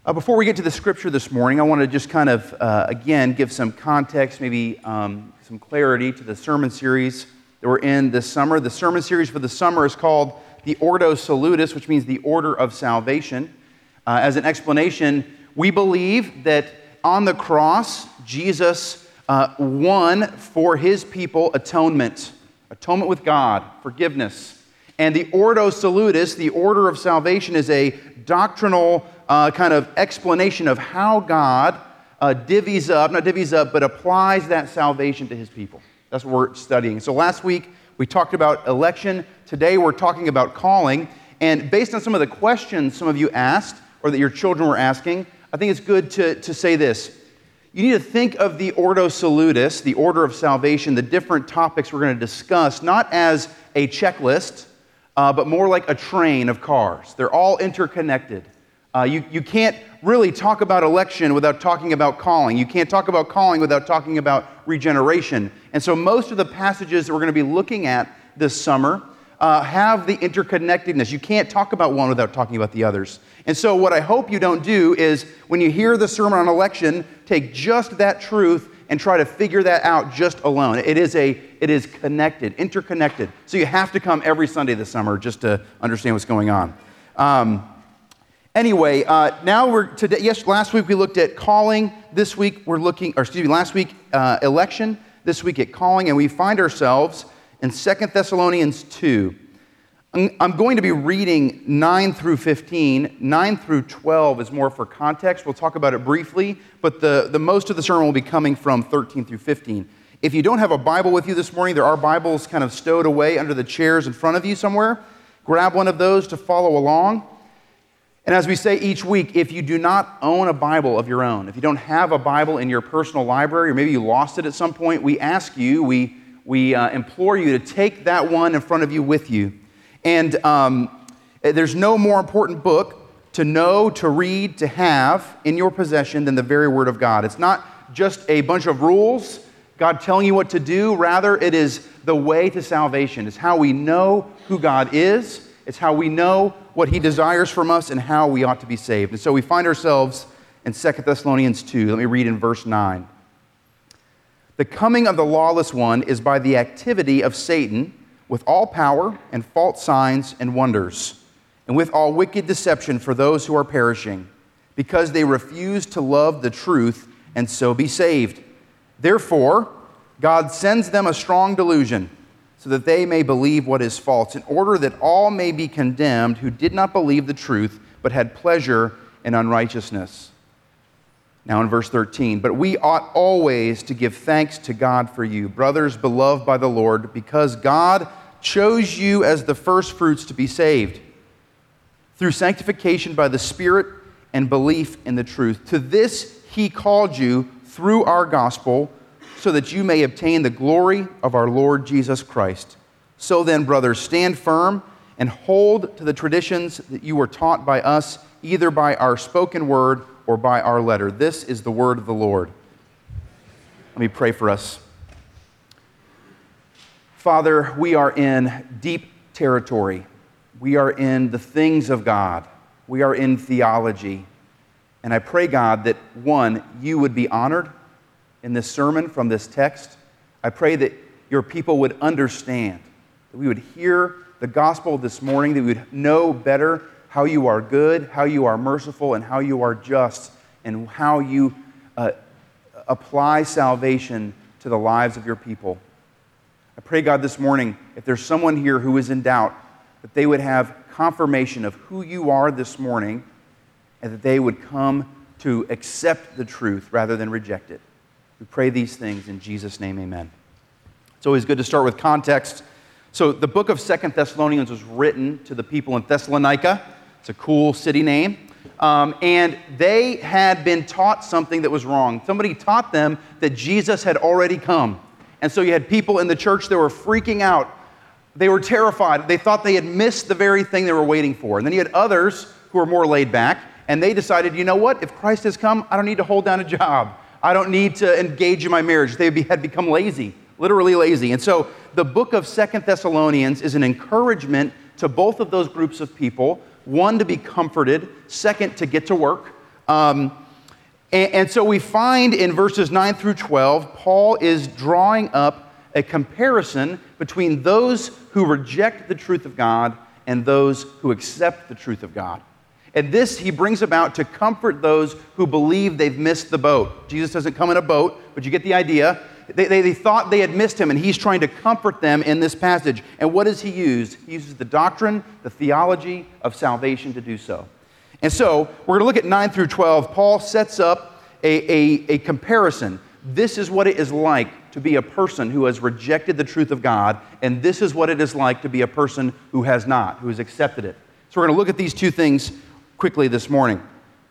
Before we get to the scripture this morning, I want to just kind of, again, give some context, maybe some clarity to the sermon series that we're in this summer. The sermon series for the summer is called the Ordo Salutis, which means the order of salvation. As an explanation, we believe that on the cross, Jesus won for his people atonement with God, forgiveness. And the Ordo Salutis, the order of salvation, is a doctrinal kind of explanation of how God applies that salvation to his people. That's what we're studying. So last week, we talked about election. Today, we're talking about calling. And based on some of the questions some of you asked, or that your children were asking, I think it's good to say this. You need to think of the Ordo Salutis, the order of salvation, the different topics we're going to discuss, not as a checklist, but more like a train of cars. They're all interconnected. You can't really talk about election without talking about calling. You can't talk about calling without talking about regeneration. And so most of the passages that we're going to be looking at this summer have the interconnectedness. You can't talk about one without talking about the others. And so what I hope you don't do is, when you hear the sermon on election, take just that truth and try to figure that out just alone. It is connected, interconnected. So you have to come every Sunday this summer just to understand what's going on. Last week we looked at calling. This week last week election. This week at calling, and we find ourselves in 2 Thessalonians 2. I'm going to be reading 9 through 15. 9 through 12 is more for context. We'll talk about it briefly, but the most of the sermon will be coming from 13 through 15. If you don't have a Bible with you this morning, there are Bibles kind of stowed away under the chairs in front of you somewhere. Grab one of those to follow along. And as we say each week, if you do not own a Bible of your own, if you don't have a Bible in your personal library, or maybe you lost it at some point, we implore you to take that one in front of you with you. And there's no more important book to know, to read, to have in your possession than the very Word of God. It's not just a bunch of rules, God telling you what to do. Rather, it is the way to salvation. It's how we know who God is. It's how we know what He desires from us and how we ought to be saved. And so we find ourselves in 2 Thessalonians 2. Let me read in verse 9. The coming of the lawless one is by the activity of Satan, with all power and false signs and wonders, and with all wicked deception for those who are perishing, because they refuse to love the truth and so be saved. Therefore, God sends them a strong delusion, so that they may believe what is false, in order that all may be condemned who did not believe the truth, but had pleasure in unrighteousness. Now in verse 13, but we ought always to give thanks to God for you, brothers beloved by the Lord, because God chose you as the firstfruits to be saved, through sanctification by the Spirit and belief in the truth. To this He called you through our gospel, so that you may obtain the glory of our Lord Jesus Christ. So then, brothers, stand firm and hold to the traditions that you were taught by us, either by our spoken word or by our letter. This is the word of the Lord. Let me pray for us. Father, we are in deep territory. We are in the things of God. We are in theology. And I pray, God, that one, you would be honored in this sermon from this text. I pray that your people would understand, that we would hear the gospel this morning, that we would know better how you are good, how you are merciful, and how you are just, and how you apply salvation to the lives of your people. I pray, God, this morning, if there's someone here who is in doubt, that they would have confirmation of who you are this morning, and that they would come to accept the truth rather than reject it. We pray these things in Jesus' name, amen. It's always good to start with context. So the book of 2 Thessalonians was written to the people in Thessalonica. It's a cool city name. And they had been taught something that was wrong. Somebody taught them that Jesus had already come. And so you had people in the church that were freaking out. They were terrified. They thought they had missed the very thing they were waiting for. And then you had others who were more laid back, and they decided, you know what? If Christ has come, I don't need to hold down a job. I don't need to engage in my marriage. They had become lazy, literally lazy. And so the book of 2 Thessalonians is an encouragement to both of those groups of people. One, to be comforted. Second, to get to work. And so we find in verses 9 through 12, Paul is drawing up a comparison between those who reject the truth of God and those who accept the truth of God. And this he brings about to comfort those who believe they've missed the boat. Jesus doesn't come in a boat, but you get the idea. They thought they had missed him, and he's trying to comfort them in this passage. And what does he use? He uses the doctrine, the theology of salvation to do so. And so we're going to look at 9 through 12. Paul sets up a comparison. This is what it is like to be a person who has rejected the truth of God, and this is what it is like to be a person who has not, who has accepted it. So we're going to look at these two things quickly this morning.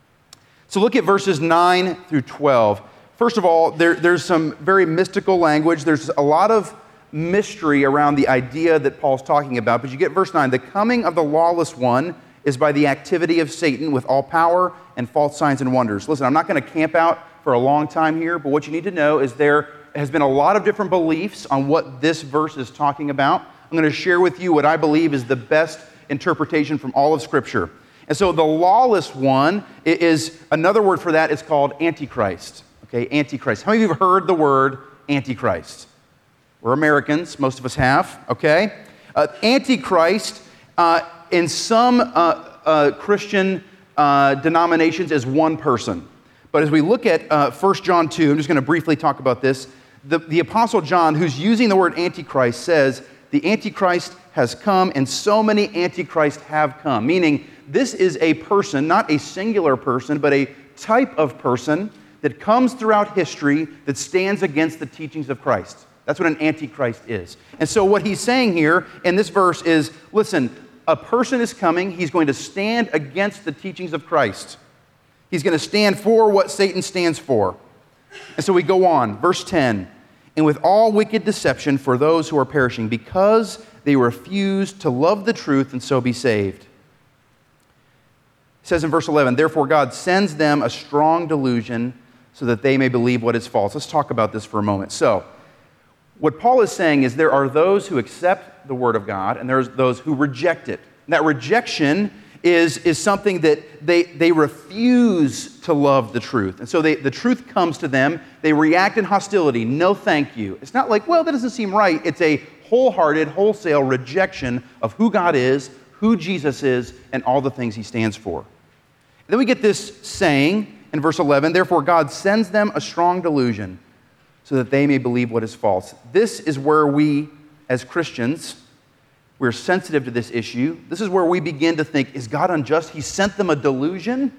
So look at verses 9 through 12. First of all, there's some very mystical language. There's a lot of mystery around the idea that Paul's talking about. But you get verse 9, the coming of the lawless one is by the activity of Satan with all power and false signs and wonders. Listen, I'm not going to camp out for a long time here, but what you need to know is there has been a lot of different beliefs on what this verse is talking about. I'm going to share with you what I believe is the best interpretation from all of Scripture. And so the lawless one is, another word for that is called Antichrist. Okay, Antichrist. How many of you have heard the word Antichrist? We're Americans, most of us have, okay? Antichrist, in some Christian denominations, is one person. But as we look at 1 John 2, I'm just going to briefly talk about this. The Apostle John, who's using the word Antichrist, says, the Antichrist has come and so many Antichrists have come. Meaning, this is a person, not a singular person, but a type of person that comes throughout history that stands against the teachings of Christ. That's what an Antichrist is. And so what he's saying here in this verse is, listen, a person is coming. He's going to stand against the teachings of Christ. He's going to stand for what Satan stands for. And so we go on, verse 10. And with all wicked deception for those who are perishing, because they refuse to love the truth and so be saved. It says in verse 11, therefore God sends them a strong delusion so that they may believe what is false. Let's talk about this for a moment. So, what Paul is saying is there are those who accept the Word of God and there's those who reject it. And that rejection is something that they refuse to love the truth. And so the truth comes to them. They react in hostility. No, thank you. It's not like, well, that doesn't seem right. It's a wholehearted, wholesale rejection of who God is, who Jesus is, and all the things he stands for. And then we get this saying in verse 11, therefore God sends them a strong delusion so that they may believe what is false. This is where we, as Christians, we're sensitive to this issue. This is where we begin to think, is God unjust? He sent them a delusion?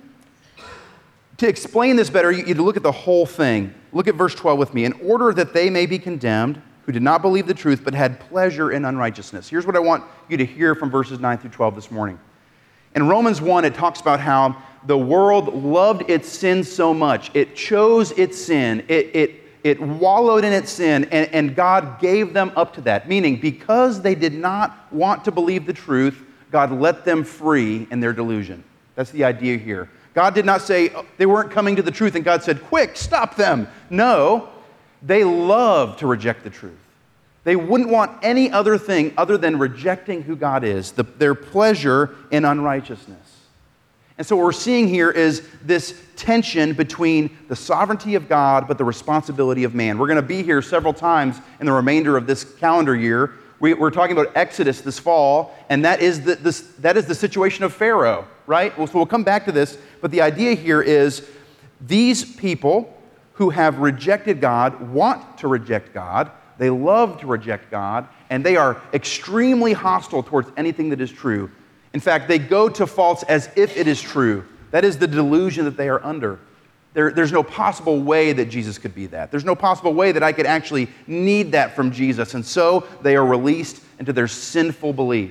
To explain this better, you need to look at the whole thing. Look at verse 12 with me. In order that they may be condemned, who did not believe the truth, but had pleasure in unrighteousness. Here's what I want you to hear from verses 9 through 12 this morning. In Romans 1, it talks about how the world loved its sin so much. It chose its sin. It wallowed in its sin, and God gave them up to that. Meaning, because they did not want to believe the truth, God let them free in their delusion. That's the idea here. God did not say they weren't coming to the truth, and God said, quick, stop them. No, they love to reject the truth. They wouldn't want any other thing other than rejecting who God is, their pleasure in unrighteousness. And so what we're seeing here is this tension between the sovereignty of God but the responsibility of man. We're going to be here several times in the remainder of this calendar year. We're talking about Exodus this fall, and that is the situation of Pharaoh, right? So we'll come back to this, but the idea here is these people who have rejected God want to reject God. They love to reject God, and they are extremely hostile towards anything that is true. In fact, they go to false as if it is true. That is the delusion that they are under. There's no possible way that Jesus could be that. There's no possible way that I could actually need that from Jesus. And so they are released into their sinful belief.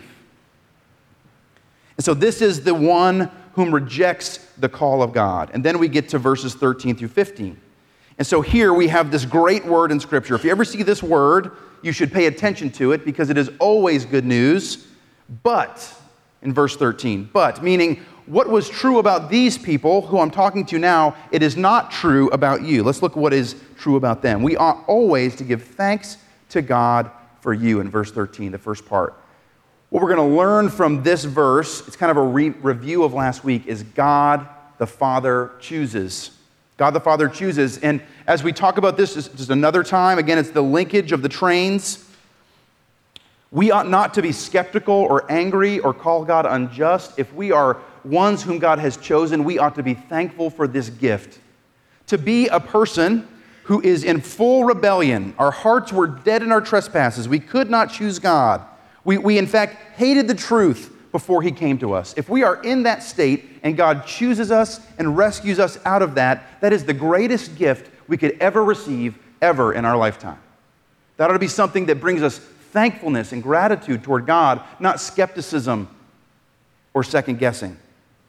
And so this is the one whom rejects the call of God. And then we get to verses 13 through 15. And so here we have this great word in Scripture. If you ever see this word, you should pay attention to it because it is always good news. But, in verse 13, but, meaning what was true about these people who I'm talking to now, it is not true about you. Let's look at what is true about them. We ought always to give thanks to God for you in verse 13, the first part. What we're going to learn from this verse, it's kind of a review of last week, is God the Father chooses. God the Father chooses. And as we talk about this just another time, again, it's the linkage of the trains. We ought not to be skeptical or angry or call God unjust. If we are ones whom God has chosen, we ought to be thankful for this gift. To be a person who is in full rebellion. Our hearts were dead in our trespasses. We could not choose God. We in fact hated the truth before He came to us. If we are in that state and God chooses us and rescues us out of that, that is the greatest gift we could ever receive, ever in our lifetime. That ought to be something that brings us thankfulness and gratitude toward God, not skepticism or second guessing.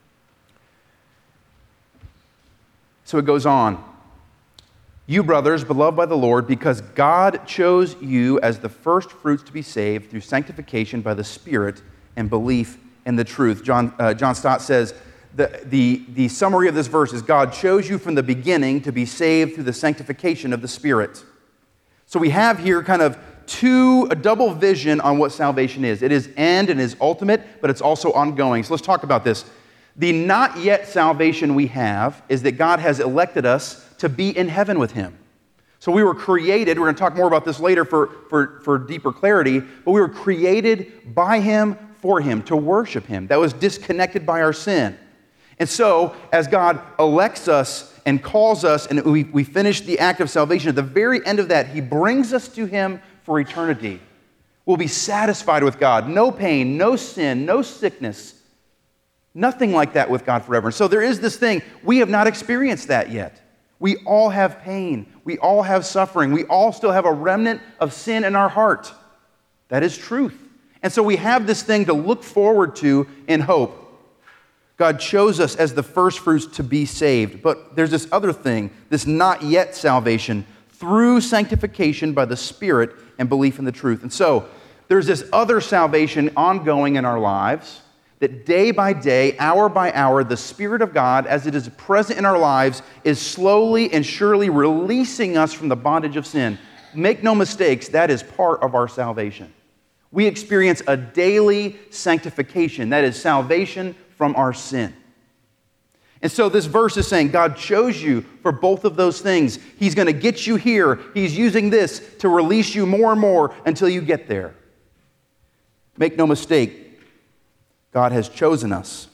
So it goes on. You, brothers, beloved by the Lord, because God chose you as the first fruits to be saved through sanctification by the Spirit and belief in the truth. John Stott says, the summary of this verse is God chose you from the beginning to be saved through the sanctification of the Spirit. So we have here kind of a double vision on what salvation is. It is end and is ultimate, but it's also ongoing. So let's talk about this. The not yet salvation we have is that God has elected us to be in heaven with Him. So we were created, we're going to talk more about this later for deeper clarity, but we were created by Him, for Him, to worship Him. That was disconnected by our sin. And so, as God elects us and calls us, and we finish the act of salvation, at the very end of that, He brings us to Him for eternity. We'll be satisfied with God. No pain, no sin, no sickness. Nothing like that with God forever. So there is this thing, we have not experienced that yet. We all have pain. We all have suffering. We all still have a remnant of sin in our heart. That is truth. And so we have this thing to look forward to in hope. God chose us as the first fruits to be saved. But there's this other thing, this not yet salvation, through sanctification by the Spirit and belief in the truth. And so there's this other salvation ongoing in our lives, that day by day, hour by hour, the Spirit of God, as it is present in our lives, is slowly and surely releasing us from the bondage of sin. Make no mistakes, that is part of our salvation. We experience a daily sanctification, that is salvation from our sin. And so this verse is saying God chose you for both of those things. He's going to get you here. He's using this to release you more and more until you get there. Make no mistake, God has chosen us.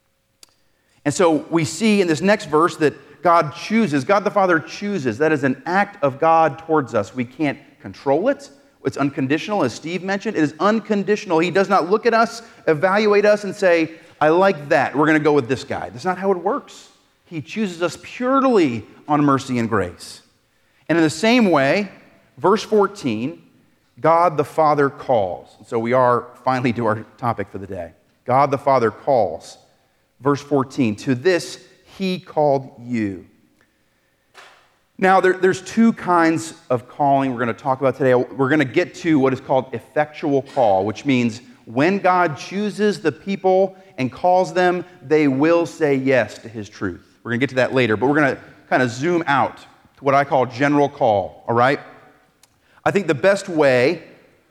And so we see in this next verse that God chooses, God the Father chooses. That is an act of God towards us. We can't control it. It's unconditional, as Steve mentioned. It is unconditional. He does not look at us, evaluate us, and say, I like that. We're going to go with this guy. That's not how it works. He chooses us purely on mercy and grace. And in the same way, verse 14, God the Father calls. So we are finally to our topic for the day. God the Father calls. Verse 14, to this He called you. Now, there's two kinds of calling we're going to talk about today. We're going to get to what is called effectual call, which means when God chooses the people and calls them, they will say yes to His truth. We're going to get to that later, but we're going to kind of zoom out to what I call general call, all right? I think the best way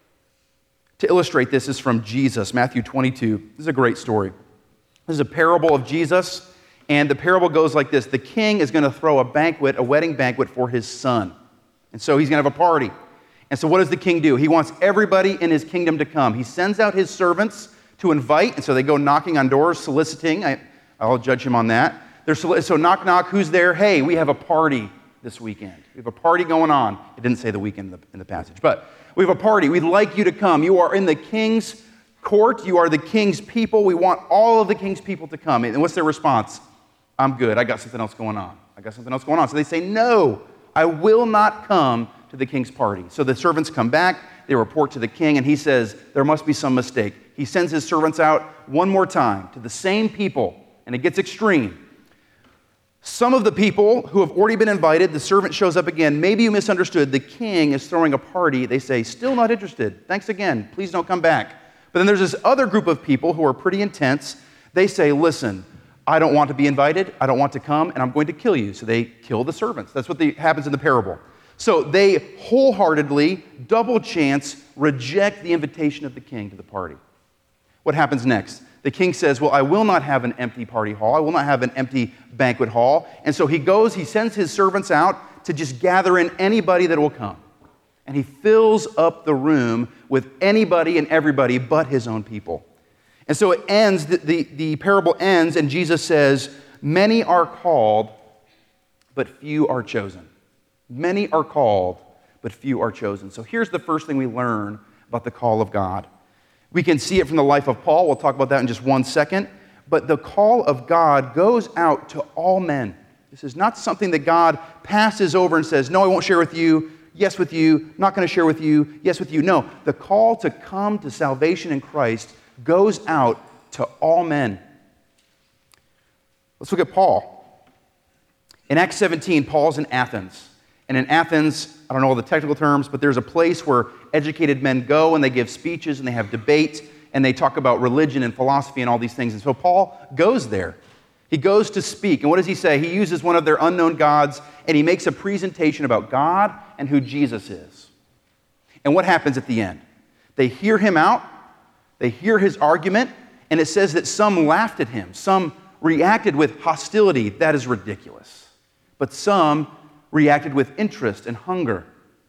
to illustrate this is from Jesus, Matthew 22. This is a great story. This is a parable of Jesus, and the parable goes like this. The king is going to throw a wedding banquet for his son. And so he's going to have a party. And so what does the king do? He wants everybody in his kingdom to come. He sends out his servants to invite, and so they go knocking on doors, soliciting. I'll judge him on that. So knock, knock, who's there? Hey, we have a party this weekend. We have a party going on. It didn't say the weekend in the passage, but we have a party. We'd like you to come. You are in the king's court. You are the king's people. We want all of the king's people to come. And what's their response? I'm good. I got something else going on. So they say, no, I will not come to the king's party. So the servants come back. They report to the king, and he says, there must be some mistake. He sends his servants out one more time to the same people, and it gets extreme. Some of the people who have already been invited, the servant shows up again. Maybe you misunderstood. The king is throwing a party. They say, still not interested. Thanks again. Please don't come back. But then there's this other group of people who are pretty intense. They say, listen, I don't want to be invited. I don't want to come, and I'm going to kill you. So they kill the servants. That's what happens in the parable. So they wholeheartedly, double chance, reject the invitation of the king to the party. What happens next? the king says, well, I will not have an empty party hall. I will not have an empty banquet hall. And so he sends his servants out to just gather in anybody that will come. And he fills up the room with anybody and everybody but his own people. And so it ends, the parable ends, and Jesus says, many are called, but few are chosen. Many are called, but few are chosen. So here's the first thing we learn about the call of God. We can see it from the life of Paul. We'll talk about that in just 1 second. But the call of God goes out to all men. This is not something that God passes over and says, no, I won't share with you. Yes, with you. Not going to share with you. Yes, with you. No, the call to come to salvation in Christ goes out to all men. Let's look at Paul. In Acts 17, Paul's in Athens. And in Athens, I don't know all the technical terms, but there's a place where educated men go and they give speeches and they have debate and they talk about religion and philosophy and all these things. And so Paul goes there. He goes to speak. And what does he say? He uses one of their unknown gods and he makes a presentation about God and who Jesus is. And what happens at the end? They hear him out. They hear his argument. And it says that some laughed at him. Some reacted with hostility. That is ridiculous. But some reacted with interest and hunger.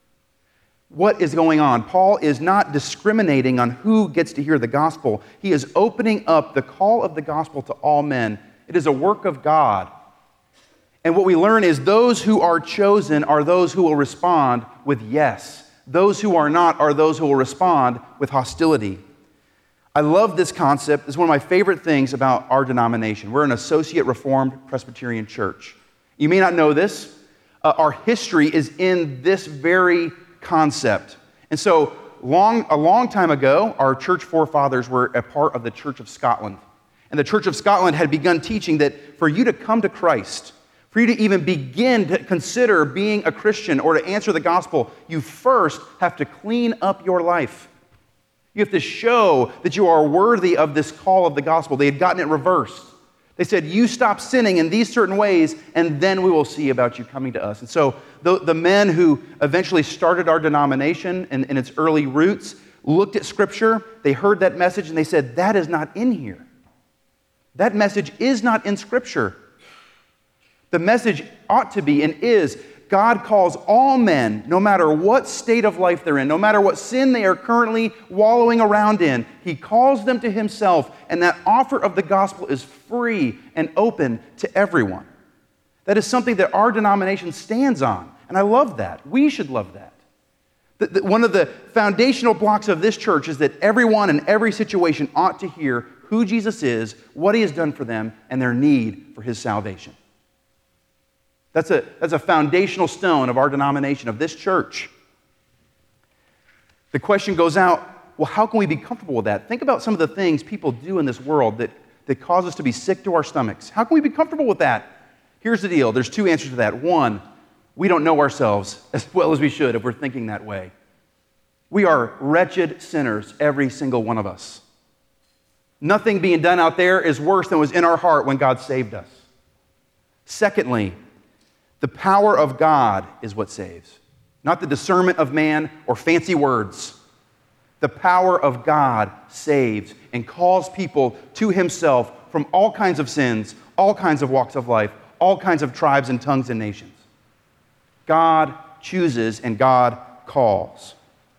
What is going on? Paul is not discriminating on who gets to hear the gospel. He is opening up the call of the gospel to all men. It is a work of God. And what we learn is those who are chosen are those who will respond with yes. Those who are not are those who will respond with hostility. I love this concept. It's one of my favorite things about our denomination. We're an Associate Reformed Presbyterian church. You may not know this. Our history is in this very concept. And so a long time ago, our church forefathers were a part of the Church of Scotland. And the Church of Scotland had begun teaching that for you to come to Christ, for you to even begin to consider being a Christian or to answer the gospel, you first have to clean up your life. You have to show that you are worthy of this call of the gospel. They had gotten it reversed. They said, you stop sinning in these certain ways, and then we will see about you coming to us. And so the men who eventually started our denomination in its early roots looked at Scripture, they heard that message, and they said, that is not in here. That message is not in Scripture. The message ought to be and is, God calls all men, no matter what state of life they're in, no matter what sin they are currently wallowing around in, He calls them to Himself, and that offer of the gospel is free and open to everyone. That is something that our denomination stands on, and I love that. We should love that. One of the foundational blocks of this church is that everyone in every situation ought to hear who Jesus is, what He has done for them, and their need for His salvation. That's a foundational stone of our denomination, of this church. The question goes out, well, how can we be comfortable with that? Think about some of the things people do in this world that cause us to be sick to our stomachs. How can we be comfortable with that? Here's the deal. There's two answers to that. One, we don't know ourselves as well as we should if we're thinking that way. We are wretched sinners, every single one of us. Nothing being done out there is worse than was in our heart when God saved us. Secondly, the power of God is what saves, not the discernment of man or fancy words. The power of God saves and calls people to Himself from all kinds of sins, all kinds of walks of life, all kinds of tribes and tongues and nations. God chooses and God calls.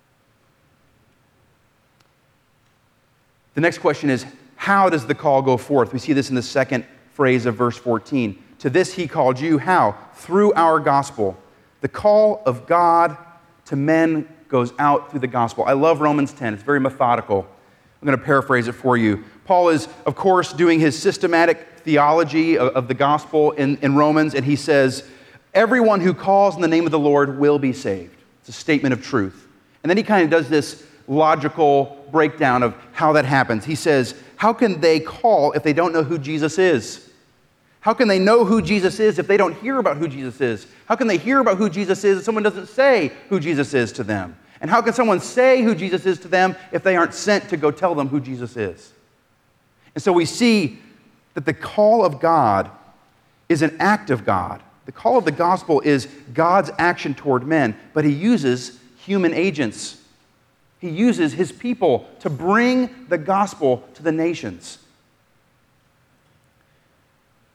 The next question is, how does the call go forth? We see this in the second phrase of verse 14. To this He called you. How? Through our gospel. The call of God to men goes out through the gospel. I love Romans 10. It's very methodical. I'm going to paraphrase it for you. Paul is, of course, doing his systematic theology of the gospel in Romans, and he says, everyone who calls in the name of the Lord will be saved. It's a statement of truth. And then he kind of does this logical breakdown of how that happens. He says, how can they call if they don't know who Jesus is? How can they know who Jesus is if they don't hear about who Jesus is? How can they hear about who Jesus is if someone doesn't say who Jesus is to them? And how can someone say who Jesus is to them if they aren't sent to go tell them who Jesus is? And so we see that the call of God is an act of God. The call of the gospel is God's action toward men, but He uses human agents. He uses His people to bring the gospel to the nations.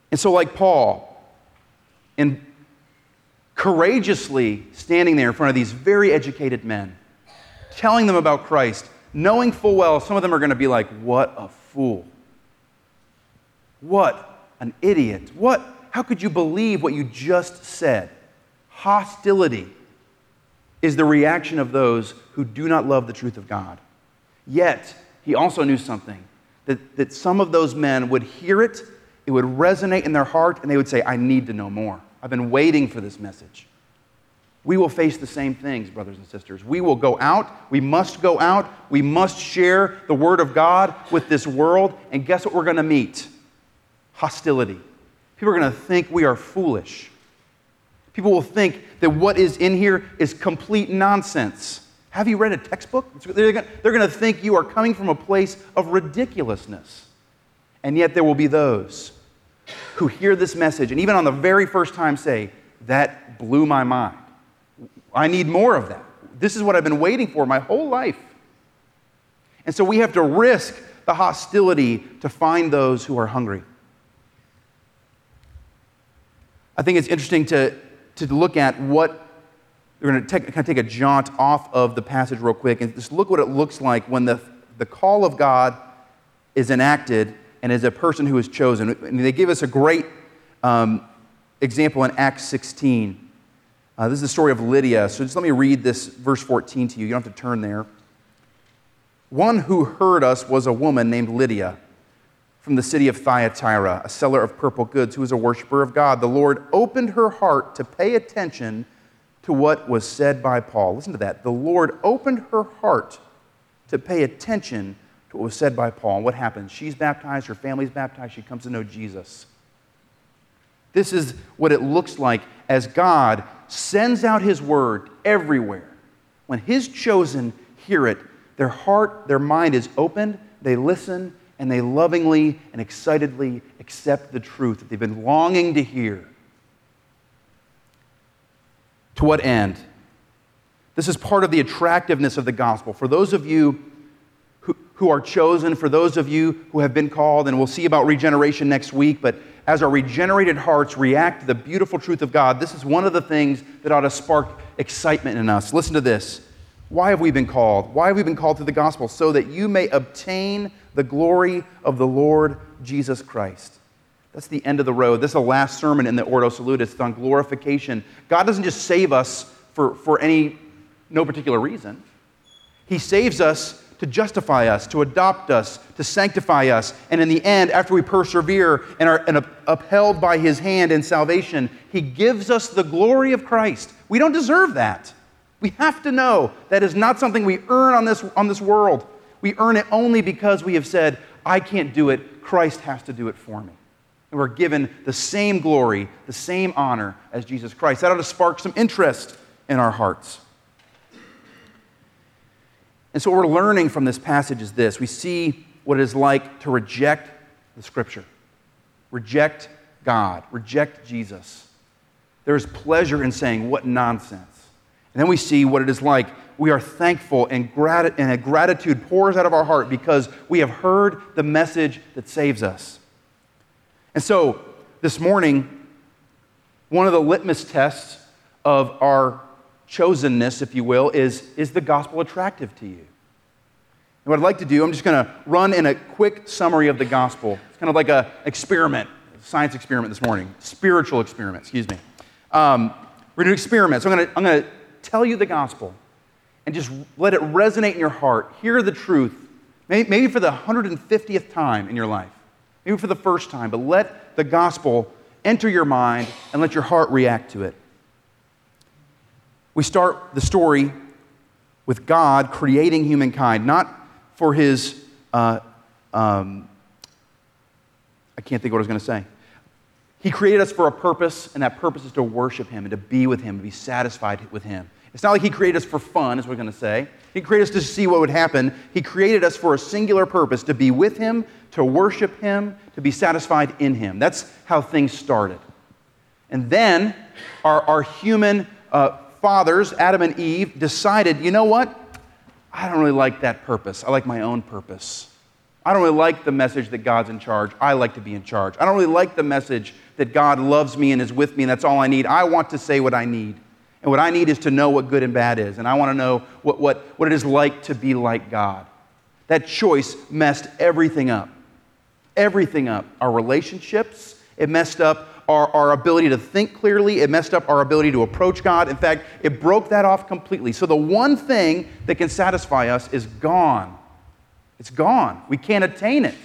And so like Paul, and courageously standing there in front of these very educated men, telling them about Christ, knowing full well some of them are going to be like, what a fool. What an idiot. How could you believe what you just said? Hostility is the reaction of those who do not love the truth of God. Yet, he also knew something, that some of those men would hear it, it would resonate in their heart, and they would say, I need to know more. I've been waiting for this message. We will face the same things, brothers and sisters. We will go out. We must go out. We must share the Word of God with this world. And guess what we're going to meet? Hostility. People are going to think we are foolish. People will think that what is in here is complete nonsense. Have you read a textbook? They're going to think you are coming from a place of ridiculousness. And yet there will be those who hear this message and even on the very first time say, that blew my mind. I need more of that. This is what I've been waiting for my whole life. And so we have to risk the hostility to find those who are hungry. I think it's interesting to look at what, we're going to take a jaunt off of the passage real quick and just look what it looks like when the call of God is enacted and is a person who is chosen. And they give us a great example in Acts 16. This is the story of Lydia. So just let me read this verse 14 to you. You don't have to turn there. One who heard us was a woman named Lydia from the city of Thyatira, a seller of purple goods who was a worshiper of God. The Lord opened her heart to pay attention to what was said by Paul. Listen to that. The Lord opened her heart to pay attention to what was said by Paul. And what happens? She's baptized, her family's baptized, she comes to know Jesus. This is what it looks like as God sends out His word everywhere. When His chosen hear it, their heart, their mind is opened, they listen, and they lovingly and excitedly accept the truth that they've been longing to hear. To what end? This is part of the attractiveness of the gospel. For those of you who are chosen, for those of you who have been called, and we'll see about regeneration next week, but as our regenerated hearts react to the beautiful truth of God, this is one of the things that ought to spark excitement in us. Listen to this. Why have we been called? Why have we been called to the gospel? So that you may obtain the glory of the Lord Jesus Christ. That's the end of the road. This is the last sermon in the Ordo Salutis. It's on glorification. God doesn't just save us for no particular reason. He saves us to justify us, to adopt us, to sanctify us. And in the end, after we persevere and are upheld by His hand in salvation, He gives us the glory of Christ. We don't deserve that. We have to know that is not something we earn on this world. We earn it only because we have said, I can't do it, Christ has to do it for me. And we're given the same glory, the same honor as Jesus Christ. That ought to spark some interest in our hearts. And so what we're learning from this passage is this. We see what it is like to reject the Scripture, reject God, reject Jesus. There is pleasure in saying, what nonsense. And then we see what it is like. We are thankful and a gratitude pours out of our heart because we have heard the message that saves us. And so this morning, one of the litmus tests of our chosenness, if you will, is the gospel attractive to you? And what I'd like to do, I'm just going to run in a quick summary of the gospel. It's kind of like an experiment, a science experiment this morning, spiritual experiment, excuse me. We're going to do experiments. So I'm going to tell you the gospel and just let it resonate in your heart. Hear the truth, maybe for the 150th time in your life, maybe for the first time, but let the gospel enter your mind and let your heart react to it. We start the story with God creating humankind, not for His, I can't think of what I was going to say. He created us for a purpose, and that purpose is to worship Him and to be with Him, to be satisfied with Him. It's not like He created us for fun, is what we're going to say. He created us to see what would happen. He created us for a singular purpose, to be with Him, to worship Him, to be satisfied in Him. That's how things started. And then our human fathers, Adam and Eve, decided, you know what? I don't really like that purpose. I like my own purpose. I don't really like the message that God's in charge. I like to be in charge. I don't really like the message that God loves me and is with me and that's all I need. I want to say what I need. And what I need is to know what good and bad is. And I want to know what it is like to be like God. That choice messed everything up. Everything up. Our relationships. It messed up our ability to think clearly. It messed up our ability to approach God. In fact, it broke that off completely. So the one thing that can satisfy us is gone. It's gone. We can't attain it.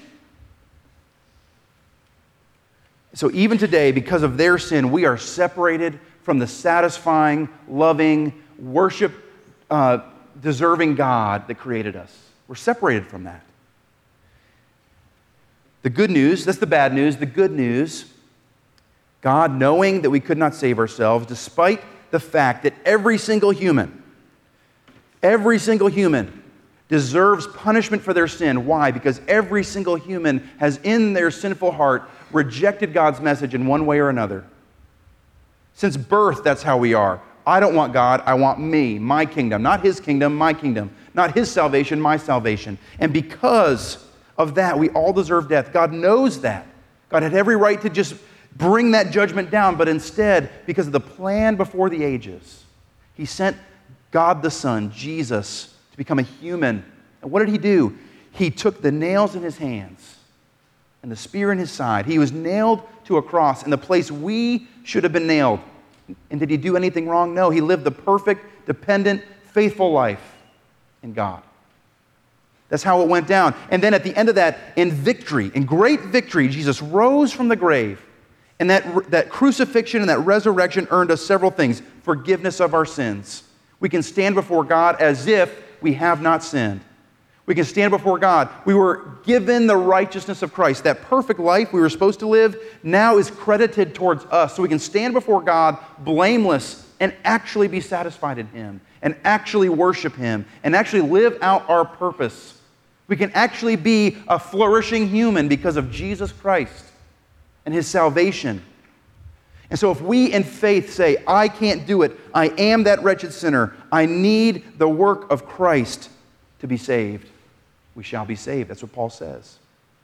So even today, because of their sin, we are separated from the satisfying, loving, worship-deserving God that created us. We're separated from that. The good news, that's the bad news. The good news, God, knowing that we could not save ourselves, despite the fact that every single human deserves punishment for their sin. Why? Because every single human has in their sinful heart rejected God's message in one way or another. Since birth, that's how we are. I don't want God, I want me, my kingdom. Not His kingdom, my kingdom. Not His salvation, my salvation. And because of that, we all deserve death. God knows that. God had every right to just bring that judgment down, but instead, because of the plan before the ages, He sent God the Son, Jesus, to become a human. And what did He do? He took the nails in His hands and the spear in His side. He was nailed to a cross in the place we should have been nailed. And did He do anything wrong? No. He lived the perfect, dependent, faithful life in God. That's how it went down. And then at the end of that, in great victory, Jesus rose from the grave. And that crucifixion and that resurrection earned us several things. Forgiveness of our sins. We can stand before God as if we have not sinned. We can stand before God. We were given the righteousness of Christ. That perfect life we were supposed to live now is credited towards us. So we can stand before God blameless and actually be satisfied in Him and actually worship Him and actually live out our purpose. We can actually be a flourishing human because of Jesus Christ and His salvation. And so if we in faith say, I can't do it, I am that wretched sinner, I need the work of Christ to be saved, we shall be saved. That's what Paul says.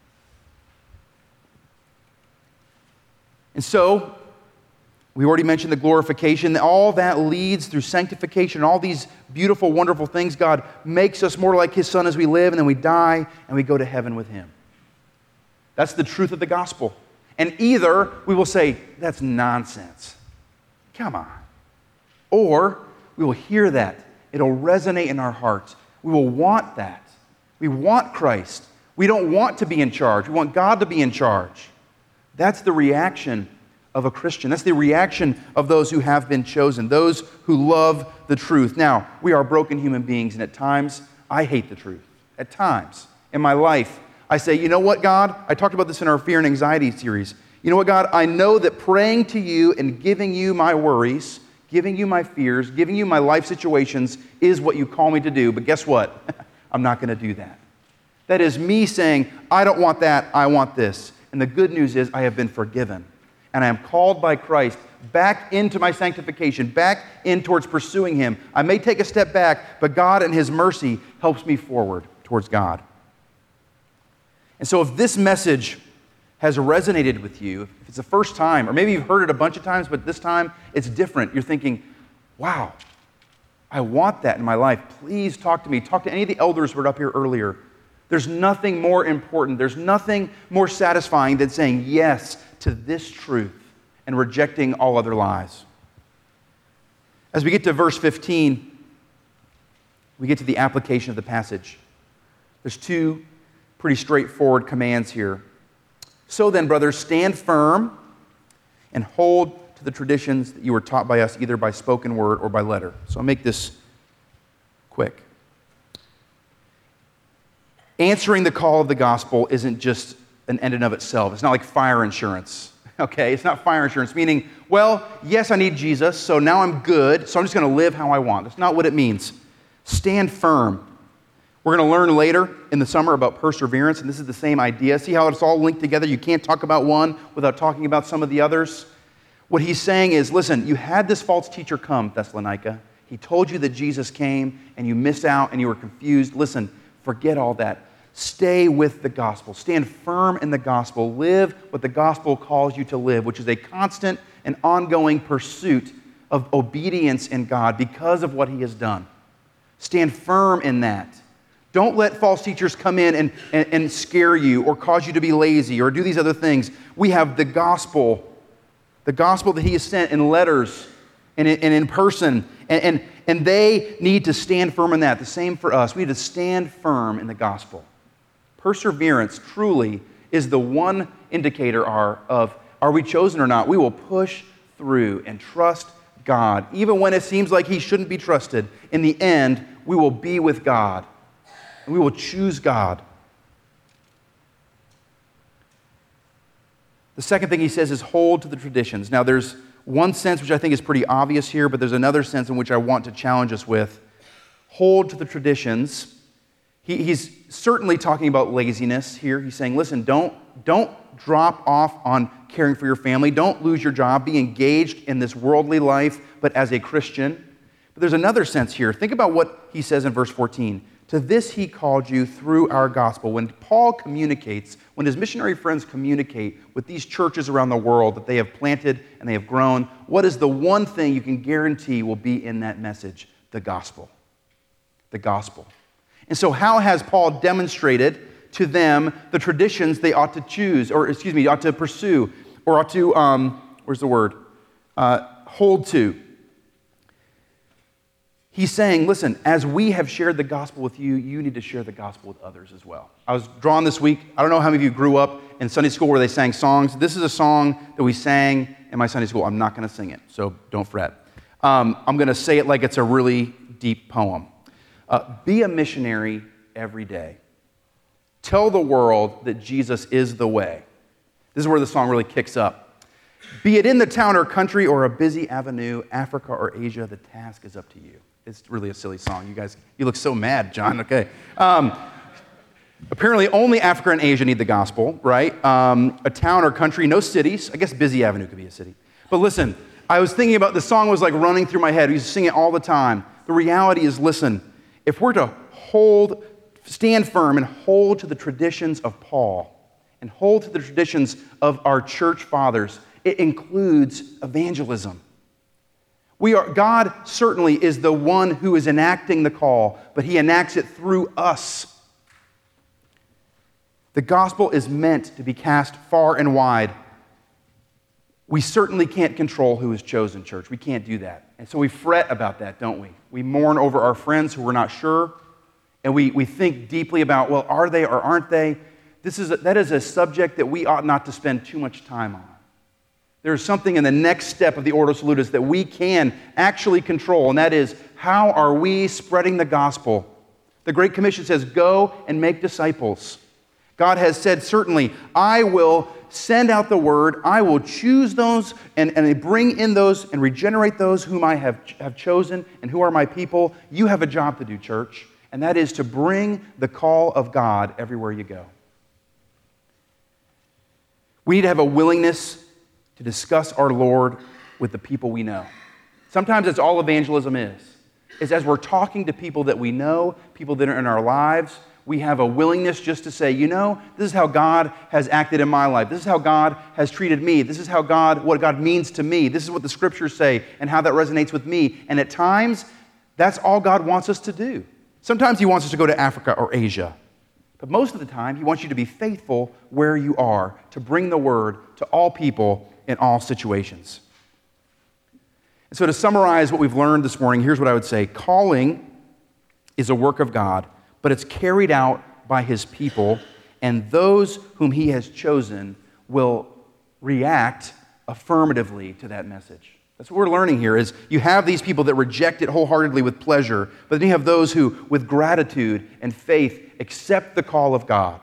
And so, we already mentioned the glorification. All that leads through sanctification, all these beautiful, wonderful things. God makes us more like His Son as we live, and then we die, and we go to heaven with Him. That's the truth of the gospel. And either we will say, that's nonsense. Come on. Or we will hear that. It'll resonate in our hearts. We will want that. We want Christ. We don't want to be in charge. We want God to be in charge. That's the reaction of a Christian. That's the reaction of those who have been chosen, those who love the truth. Now, we are broken human beings, and at times, I hate the truth. At times in my life, I say, you know what, God? I talked about this in our fear and anxiety series. You know what, God? I know that praying to you and giving you my worries, giving you my fears, giving you my life situations is what you call me to do. But guess what? I'm not going to do that. That is me saying, I don't want that, I want this. And the good news is I have been forgiven. And I am called by Christ back into my sanctification, back in towards pursuing Him. I may take a step back, but God in His mercy helps me forward towards God. And so if this message has resonated with you, if it's the first time, or maybe you've heard it a bunch of times, but this time it's different. You're thinking, wow, I want that in my life. Please talk to me. Talk to any of the elders who were up here earlier. There's nothing more important. There's nothing more satisfying than saying yes to this truth and rejecting all other lies. As we get to verse 15, we get to the application of the passage. There's two pretty straightforward commands here. So then, brothers, stand firm and hold to the traditions that you were taught by us, either by spoken word or by letter. So I'll make this quick. Answering the call of the gospel isn't just an end in of itself. It's not like fire insurance, okay? It's not fire insurance, meaning, well, yes, I need Jesus, so now I'm good, so I'm just going to live how I want. That's not what it means. Stand firm. We're going to learn later in the summer about perseverance, and this is the same idea. See how it's all linked together? You can't talk about one without talking about some of the others. What he's saying is, listen, you had this false teacher come, Thessalonica. He told you that Jesus came, and you missed out, and you were confused. Listen, forget all that. Stay with the gospel. Stand firm in the gospel. Live what the gospel calls you to live, which is a constant and ongoing pursuit of obedience in God because of what he has done. Stand firm in that. Don't let false teachers come in and scare you or cause you to be lazy or do these other things. We have the gospel that he has sent in letters and in person, and they need to stand firm in that. The same for us. We need to stand firm in the gospel. Perseverance truly is the one indicator of are we chosen or not. We will push through and trust God. Even when it seems like he shouldn't be trusted, in the end, we will be with God. And we will choose God. The second thing he says is hold to the traditions. Now, there's one sense which I think is pretty obvious here, but there's another sense in which I want to challenge us with. Hold to the traditions. He's certainly talking about laziness here. He's saying, listen, don't drop off on caring for your family. Don't lose your job. Be engaged in this worldly life, but as a Christian. But there's another sense here. Think about what he says in verse 14. To this he called you through our gospel. When Paul communicates, when his missionary friends communicate with these churches around the world that they have planted and they have grown, what is the one thing you can guarantee will be in that message? The gospel. The gospel. And so how has Paul demonstrated to them the traditions they ought to choose, ought to pursue, or ought to, hold to? He's saying, listen, as we have shared the gospel with you, you need to share the gospel with others as well. I was drawn this week. I don't know how many of you grew up in Sunday school where they sang songs. This is a song that we sang in my Sunday school. I'm not going to sing it, so don't fret. I'm going to say it like it's a really deep poem. Be a missionary every day. Tell the world that Jesus is the way. This is where the song really kicks up. Be it in the town or country or a busy avenue, Africa or Asia, the task is up to you. It's really a silly song. You look so mad, John. Okay. Apparently only Africa and Asia need the gospel, right? A town or country, no cities. I guess Busy Avenue could be a city. But listen, I was thinking about, the song was like running through my head. We used to sing it all the time. The reality is, listen, if we're to stand firm and hold to the traditions of Paul and hold to the traditions of our church fathers, it includes evangelism. God certainly is the one who is enacting the call, but he enacts it through us. The gospel is meant to be cast far and wide. We certainly can't control who is chosen, church. We can't do that. And so we fret about that, don't we? We mourn over our friends who we're not sure, and we think deeply about, well, are they or aren't they? That is a subject that we ought not to spend too much time on. There's something in the next step of the Ordo Salutis that we can actually control, and that is, how are we spreading the gospel? The Great Commission says, go and make disciples. God has said, certainly, I will send out the word, I will choose those and bring in those and regenerate those whom I have chosen and who are my people. You have a job to do, church, and that is to bring the call of God everywhere you go. We need to have a willingness to discuss our Lord with the people we know. Sometimes that's all evangelism is as we're talking to people that we know, people that are in our lives, we have a willingness just to say, this is how God has acted in my life. This is how God has treated me. This is what God means to me. This is what the scriptures say and how that resonates with me. And at times, that's all God wants us to do. Sometimes he wants us to go to Africa or Asia. But most of the time, he wants you to be faithful where you are, to bring the word to all people in all situations. And so to summarize what we've learned this morning, here's what I would say. Calling is a work of God, but it's carried out by his people, and those whom he has chosen will react affirmatively to that message. That's what we're learning here, is you have these people that reject it wholeheartedly with pleasure, but then you have those who, with gratitude and faith, accept the call of God.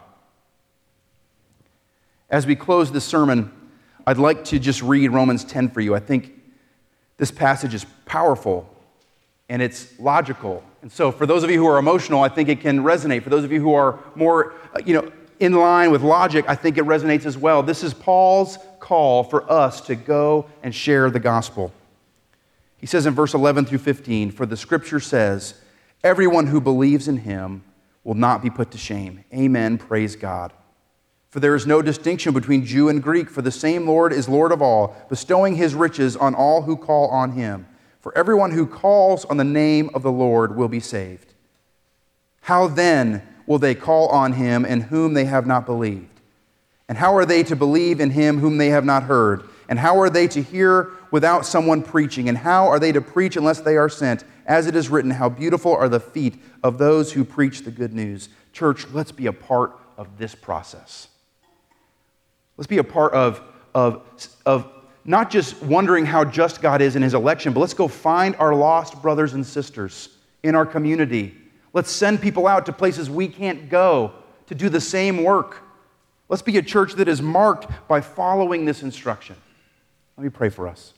As we close this sermon, I'd like to just read Romans 10 for you. I think this passage is powerful and it's logical. And so for those of you who are emotional, I think it can resonate. For those of you who are more, in line with logic, I think it resonates as well. This is Paul's call for us to go and share the gospel. He says in verse 11 through 15, for the scripture says, everyone who believes in him will not be put to shame. Amen. Praise God. For there is no distinction between Jew and Greek, for the same Lord is Lord of all, bestowing his riches on all who call on him. For everyone who calls on the name of the Lord will be saved. How then will they call on him in whom they have not believed? And how are they to believe in him whom they have not heard? And how are they to hear without someone preaching? And how are they to preach unless they are sent? As it is written, how beautiful are the feet of those who preach the good news. Church, let's be a part of this process. Let's be a part of not just wondering how just God is in his election, but let's go find our lost brothers and sisters in our community. Let's send people out to places we can't go to do the same work. Let's be a church that is marked by following this instruction. Let me pray for us.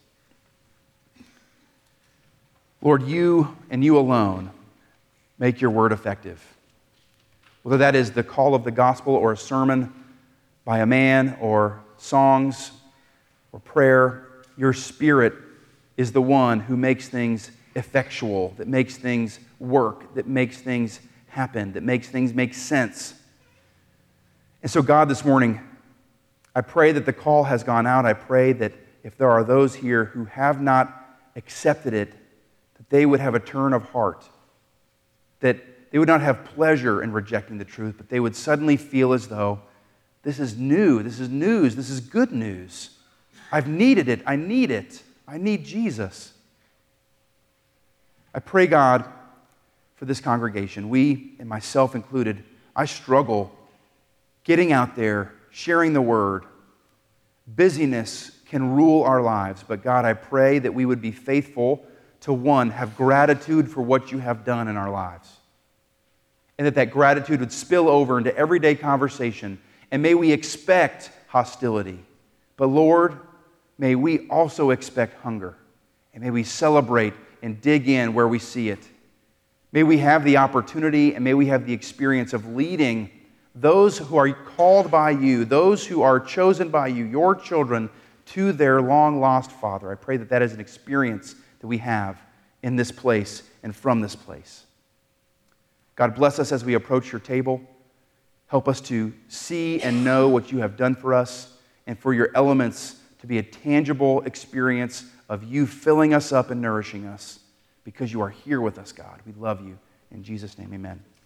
Lord, you and you alone make your word effective. Whether that is the call of the gospel or a sermon by a man or songs or prayer, your Spirit is the one who makes things effectual, that makes things work, that makes things happen, that makes things make sense. And so, God, this morning, I pray that the call has gone out. I pray that if there are those here who have not accepted it, that they would have a turn of heart, that they would not have pleasure in rejecting the truth, but they would suddenly feel as though this is new, this is news, this is good news. I've needed it, I need it, I need Jesus. I pray, God, for this congregation. We, and myself included, I struggle getting out there, sharing the word. Busyness can rule our lives, but God, I pray that we would be faithful to, one, have gratitude for what you have done in our lives. And that gratitude would spill over into everyday conversation. And may we expect hostility. But Lord, may we also expect hunger. And may we celebrate and dig in where we see it. May we have the opportunity and may we have the experience of leading those who are called by you, those who are chosen by you, your children, to their long-lost Father. I pray that that is an experience that we have in this place and from this place. God, bless us as we approach your table. Help us to see and know what you have done for us and for your elements to be a tangible experience of you filling us up and nourishing us because you are here with us, God. We love you. In Jesus' name, amen.